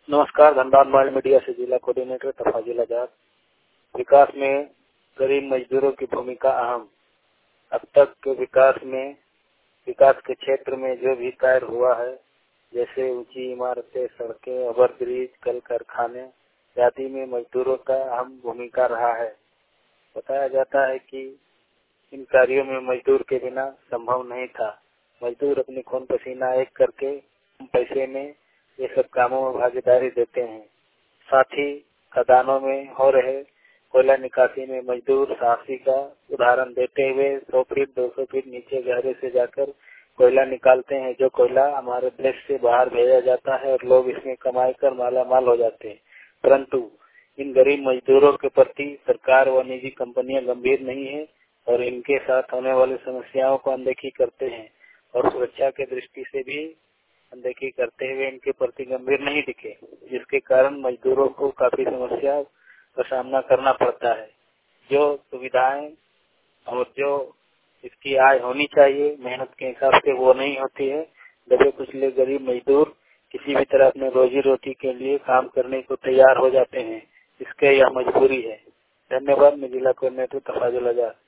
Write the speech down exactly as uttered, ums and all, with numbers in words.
नमस्कार, Dhanbad mobile media से जिला कोऑर्डिनेटर तफाजुल आजाद। विकास में गरीब मजदूरों की भूमिका अहम। अब तक के विकास में विकास के क्षेत्र में जो भी कार्य हुआ है, जैसे ऊंची इमारतें, सड़कें, ओवर ब्रिज, कल कारखाने आदि में मजदूरों का अहम भूमिका रहा है। बताया जाता है कि इन कार्यों में मजदूर के बिना संभव नहीं था। मजदूर अपने खून पसीना एक करके पैसे में ये सब कामों में भागीदारी देते हैं। साथ ही खदानों में हो रहे कोयला निकासी में मजदूर साहसी का उदाहरण देते हुए सौ फीट दो सौ फीट नीचे गहरे से जाकर कोयला निकालते हैं, जो कोयला हमारे देश से बाहर भेजा जाता है और लोग इसमें कमाई कर माला माल हो जाते हैं। परंतु इन गरीब मजदूरों के प्रति सरकार व निजी कंपनियां गंभीर नहीं है और इनके साथ होने वाली समस्याओं को अनदेखी करते हैं और सुरक्षा के दृष्टि से भी अनदेखी करते हुए इनके प्रति गंभीर नहीं दिखे, जिसके कारण मजदूरों को काफी समस्या का सामना करना पड़ता है। जो सुविधाएं और जो इसकी आय होनी चाहिए मेहनत के हिसाब से वो नहीं होती है। दबे कुचले गरीब मजदूर किसी भी तरह अपने रोजी रोटी के लिए काम करने को तैयार हो जाते हैं। इसके यह मजबूरी है। धन्यवाद। मैं जिला कोऑर्डिनेटर तफाजुल आजाद।